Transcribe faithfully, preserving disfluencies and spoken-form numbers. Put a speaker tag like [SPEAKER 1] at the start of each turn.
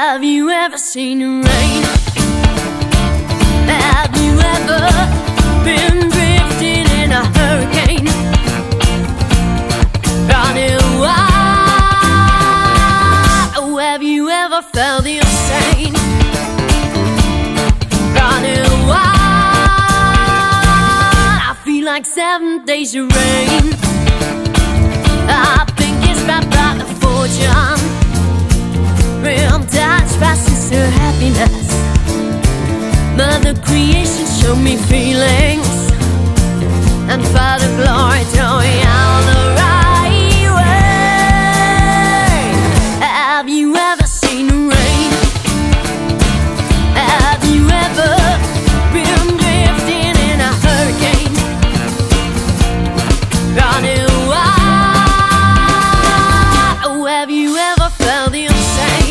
[SPEAKER 1] Have you ever seen the rain? Have you ever been drifting in a hurricane? Running wild. Oh, have you ever felt insane? Running wild. I feel like seven days of rain. I think it's about the fortune.